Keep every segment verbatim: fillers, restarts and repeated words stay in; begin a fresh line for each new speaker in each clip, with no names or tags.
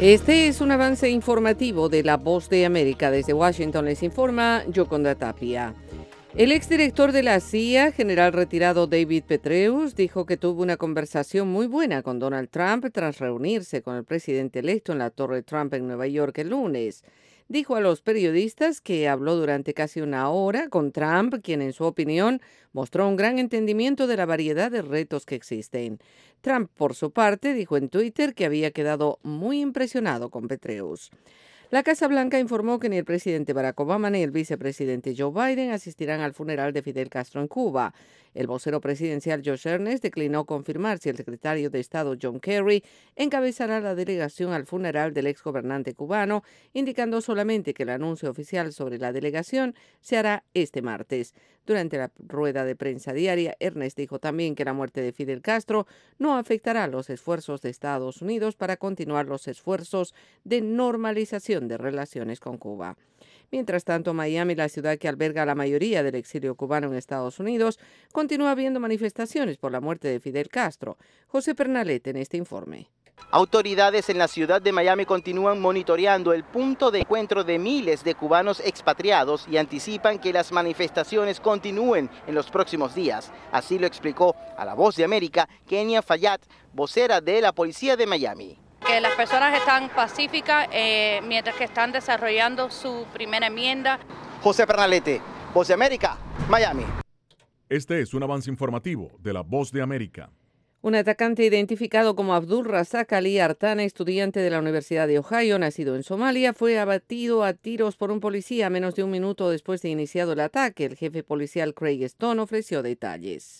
Este es un avance informativo de La Voz de América. Desde Washington les informa Yoconda Tapia. El exdirector de la C I A, general retirado David Petraeus, dijo que tuvo una conversación muy buena con Donald Trump tras reunirse con el presidente electo en la Torre Trump en Nueva York el lunes. Dijo a los periodistas que habló durante casi una hora con Trump, quien en su opinión mostró un gran entendimiento de la variedad de retos que existen. Trump, por su parte, dijo en Twitter que había quedado muy impresionado con Petraeus. La Casa Blanca informó que ni el presidente Barack Obama ni el vicepresidente Joe Biden asistirán al funeral de Fidel Castro en Cuba. El vocero presidencial Josh Earnest declinó confirmar si el secretario de Estado John Kerry encabezará la delegación al funeral del exgobernante cubano, indicando solamente que el anuncio oficial sobre la delegación se hará este martes. Durante la rueda de prensa diaria, Earnest dijo también que la muerte de Fidel Castro no afectará los esfuerzos de Estados Unidos para continuar los esfuerzos de normalización de relaciones con Cuba. Mientras tanto, Miami, la ciudad que alberga la mayoría del exilio cubano en Estados Unidos, continúa habiendo manifestaciones por la muerte de Fidel Castro. José Pernalete en este informe.
Autoridades en la ciudad de Miami continúan monitoreando el punto de encuentro de miles de cubanos expatriados y anticipan que las manifestaciones continúen en los próximos días. Así lo explicó a La Voz de América Kenia Fayad, vocera de la policía de Miami.
Que las personas están pacíficas eh, mientras que están desarrollando su primera enmienda.
José Pernalete, Voz de América, Miami.
Este es un avance informativo de La Voz de América.
Un atacante identificado como Abdul Razak Ali Artana, estudiante de la Universidad de Ohio, nacido en Somalia, fue abatido a tiros por un policía menos de un minuto después de iniciado el ataque. El jefe policial Craig Stone ofreció detalles.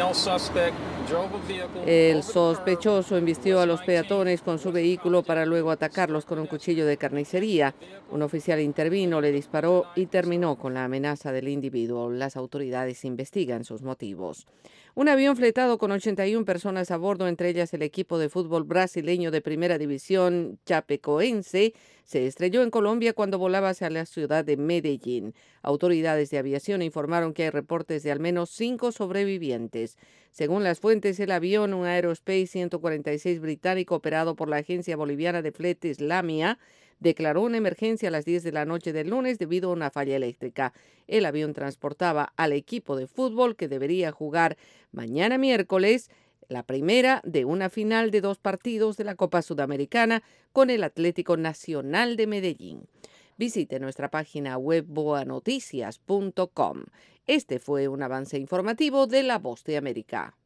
El sospechoso embistió a los peatones con su vehículo para luego atacarlos con un cuchillo de carnicería. Un oficial intervino, le disparó y terminó con la amenaza del individuo. Las autoridades investigan sus motivos. Un avión fletado con ochenta y una personas a bordo, entre ellas el equipo de fútbol brasileño de primera división Chapecoense, se estrelló en Colombia cuando volaba hacia la ciudad de Medellín. Autoridades de aviación informaron que hay reportes de al menos cinco sobrevivientes. Según las fuentes, el avión, un Aerospace ciento cuarenta y seis británico operado por la agencia boliviana de fletes Lamia, declaró una emergencia a las diez de la noche del lunes debido a una falla eléctrica. El avión transportaba al equipo de fútbol que debería jugar mañana miércoles la primera de una final de dos partidos de la Copa Sudamericana con el Atlético Nacional de Medellín. Visite nuestra página web boa noticias punto com. Este fue un avance informativo de La Voz de América.